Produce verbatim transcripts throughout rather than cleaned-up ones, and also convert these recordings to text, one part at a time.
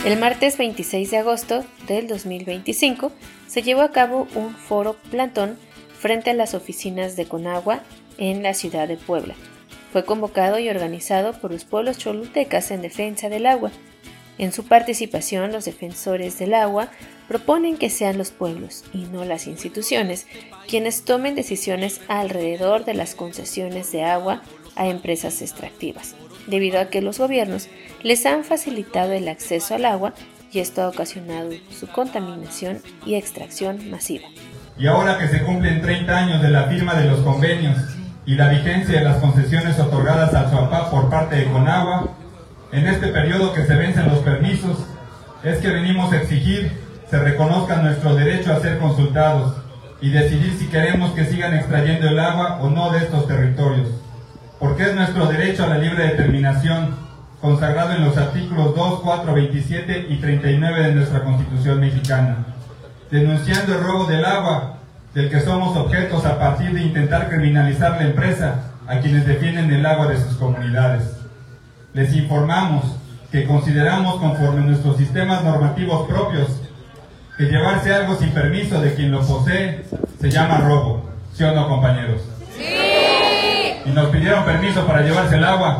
El martes veintiséis de agosto del dos mil veinticinco se llevó a cabo un foro plantón frente a las oficinas de Conagua en la ciudad de Puebla. Fue convocado y organizado por los pueblos cholultecas en defensa del agua. En su participación, los defensores del agua proponen que sean los pueblos y no las instituciones quienes tomen decisiones alrededor de las concesiones de agua a empresas extractivas, debido a que los gobiernos les han facilitado el acceso al agua y esto ha ocasionado su contaminación y extracción masiva. Y ahora que se cumplen treinta años de la firma de los convenios y la vigencia de las concesiones otorgadas al SUAPAP por parte de Conagua, en este periodo que se vencen los permisos, es que venimos a exigir se reconozca nuestro derecho a ser consultados y decidir si queremos que sigan extrayendo el agua o no de estos territorios, porque es nuestro derecho a la libre determinación, consagrado en los artículos dos, cuatro, veintisiete y treinta y nueve de nuestra Constitución mexicana, denunciando el robo del agua, del que somos objetos a partir de intentar criminalizar la empresa a quienes defienden el agua de sus comunidades. Les informamos que consideramos conforme a nuestros sistemas normativos propios que llevarse algo sin permiso de quien lo posee se llama robo, ¿sí o no, compañeros? ¡Sí! ¿Y nos pidieron permiso para llevarse el agua?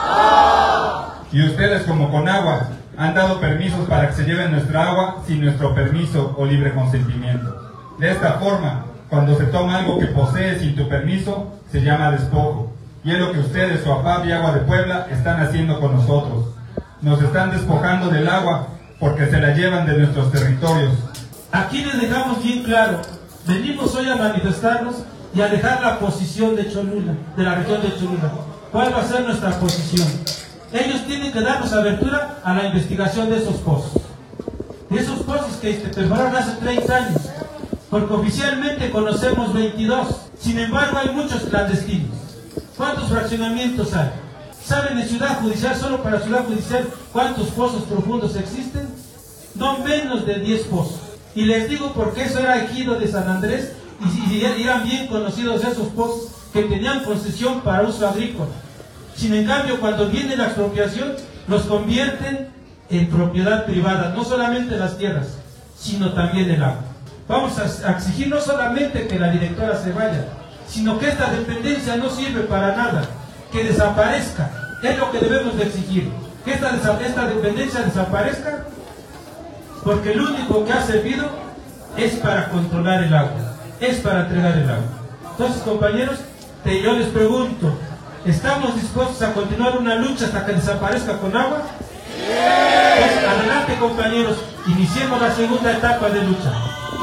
¡No! Y ustedes como Conagua han dado permisos para que se lleven nuestra agua sin nuestro permiso o libre consentimiento. De esta forma, cuando se toma algo que posee sin tu permiso, se llama despojo. Y es lo que ustedes, SUAPAP y Agua de Puebla, están haciendo con nosotros. Nos están despojando del agua porque se la llevan de nuestros territorios. Aquí les dejamos bien claro, venimos hoy a manifestarnos y a dejar la posición de Cholula, de la región de Cholula. ¿Cuál va a ser nuestra posición? Ellos tienen que darnos abertura a la investigación de esos pozos. De esos pozos que se perforaron hace treinta años, porque oficialmente conocemos veintidós. Sin embargo, hay muchos clandestinos. ¿Cuántos fraccionamientos hay? ¿Saben en Ciudad Judicial, solo para Ciudad Judicial, cuántos pozos profundos existen? No menos de diez pozos. Y les digo porque eso era ejido de San Andrés y, y eran bien conocidos esos pozos que tenían concesión para uso agrícola. Sin en cambio, cuando viene la expropiación, los convierten en propiedad privada, no solamente las tierras, sino también el agua. Vamos a, a exigir no solamente que la directora se vaya, sino que esta dependencia no sirve para nada, que desaparezca, es lo que debemos de exigir, que esta, esta dependencia desaparezca, porque lo único que ha servido es para controlar el agua, es para entregar el agua. Entonces, compañeros, te, yo les pregunto, ¿estamos dispuestos a continuar una lucha hasta que desaparezca Conagua? Pues adelante, compañeros, iniciemos la segunda etapa de lucha.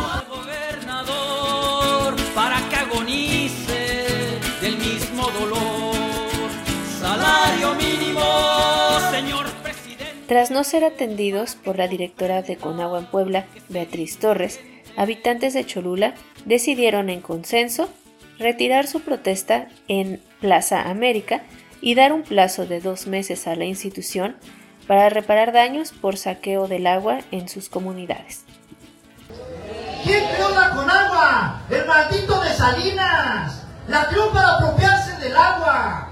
Gobernador, para que agonice del mismo dolor, salario mínimo, señor presidente. Tras no ser atendidos por la directora de Conagua en Puebla, Beatriz Torres, habitantes de Cholula decidieron en consenso retirar su protesta en Plaza América y dar un plazo de dos meses a la institución para reparar daños por saqueo del agua en sus comunidades. ¿Quién creó la Conagua? El maldito de Salinas. La creó para apropiarse del agua.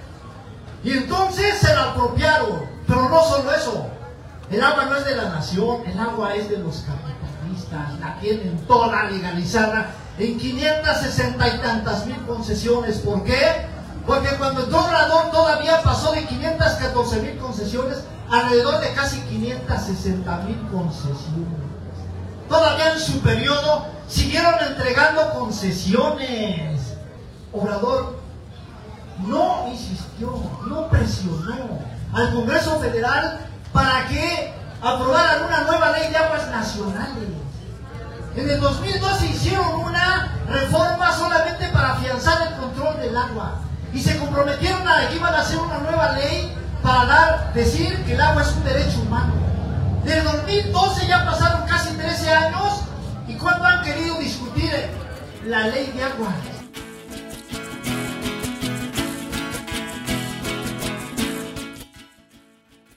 Y entonces se la apropiaron. Pero no solo eso. El agua no es de la nación, el agua es de los capitalistas. La tienen toda legalizada en quinientas sesenta y tantas mil concesiones. ¿Por qué? Porque cuando entró Obrador todavía pasó de quinientas catorce mil concesiones alrededor de casi quinientas sesenta mil concesiones. Todavía en su periodo siguieron entregando concesiones. Obrador no insistió, no presionó al Congreso Federal para que aprobaran una nueva ley de aguas nacionales. En el dos mil doce hicieron una reforma solamente para afianzar el control del agua y se comprometieron a que iban a hacer una nueva ley para dar, decir que el agua es un derecho humano. Desde dos mil doce ya pasaron casi trece años y ¿cuándo han querido discutir la ley de agua?